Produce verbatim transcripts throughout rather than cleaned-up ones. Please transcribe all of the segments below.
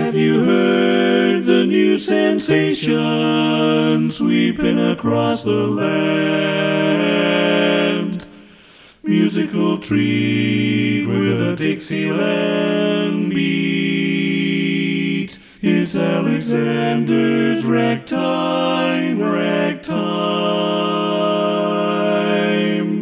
Have you heard the new sensation sweeping across the land? Musical treat with a Dixieland beat. It's Alexander's Ragtime, Ragtime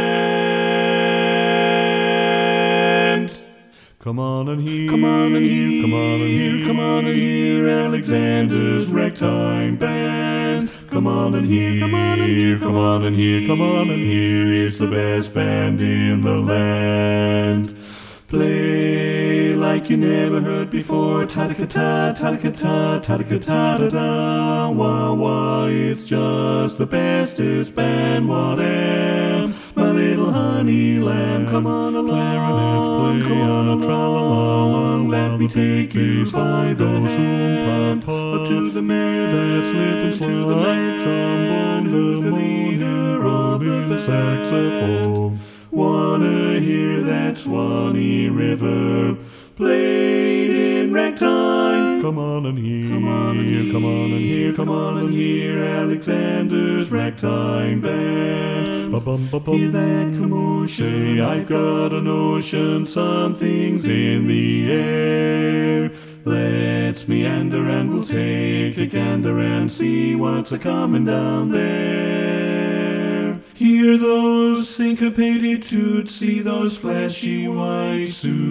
Band. Come on and hear, come on and hear, come on and hear, come on and hear Alexander's Ragtime Band. Come on and hear, come on and hear, come on and hear, come on and hear. It's the best band in the land. Play like you never heard before. Ta-da-ka-ta, ta-da-ka-ta, ta-da-ka-ta-da-da. Wah-wah, it's just the bestest band. What am? My little honey lamb. Come on along, come on along. Let me take you by those oom up to the man that slip and slide. To the man trombone, who's the leader of the saxophone. Wanna hear that Swanee River played in ragtime? Come on and hear, come on and hear, come on and hear, come on and hear Alexander's Ragtime Band. Ba-bum-ba-bum. Hear that commotion, I've got a notion something's in the air. Let's meander and we'll take a gander and see what's a-comin' down there. Hear those syncopated toots, see those flashy white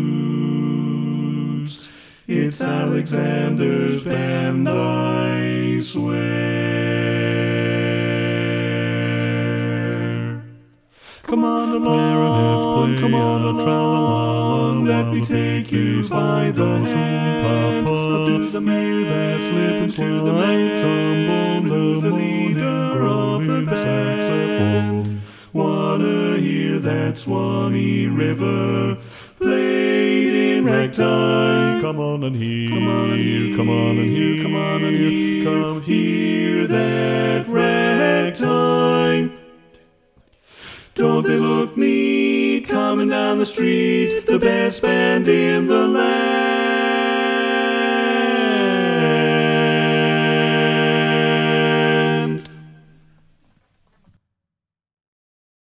suits. It's Alexander's band, I swear. Come on along, come on along, let me take you by those oom-pop up to the mayor that slip into the main trombone, who's the leader of the saxophone. Wanna hear that Swanee River played in ragtime? Come on and hear, come on and hear, come on and hear, come on and hear, come hear that ragtime. Don't they look neat coming down the street? The best band in the land.